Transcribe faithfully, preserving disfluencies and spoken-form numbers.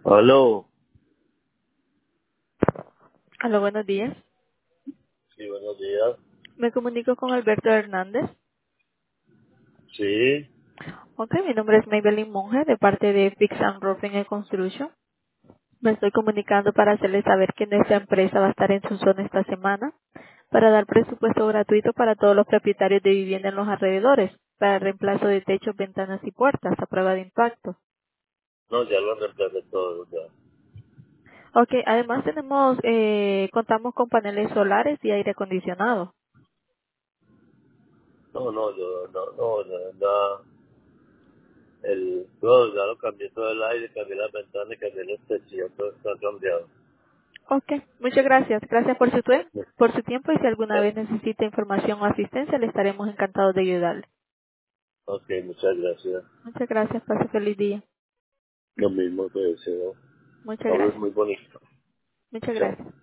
Aló. Hola, buenos días. Sí, buenos días. Me comunico con Alberto Hernández. Sí. Ok, mi nombre es Maybelline Monge de parte de Fix and Roofing and Construction. Me estoy comunicando para hacerles saber que nuestra empresa va a estar en su zona esta semana para dar presupuesto gratuito para todos los propietarios de vivienda en los alrededores para el reemplazo de techos, ventanas y puertas a prueba de impacto. No, ya lo reemplacé todo. Ya. Ok, además tenemos, eh, contamos con paneles solares y aire acondicionado. No, no, yo, no, no, la verdad, el, todo, ya lo cambié todo el aire, cambié las ventanas, cambié los techos, todo está cambiado. Ok, muchas gracias. Gracias por su, tue- por su tiempo y si alguna vez necesita información o asistencia, le estaremos encantados de ayudarle. Ok, muchas gracias. Muchas gracias. Pase feliz día. Lo mismo te deseo. Muchas Hablas gracias. muy bonito. Muchas Chao. gracias.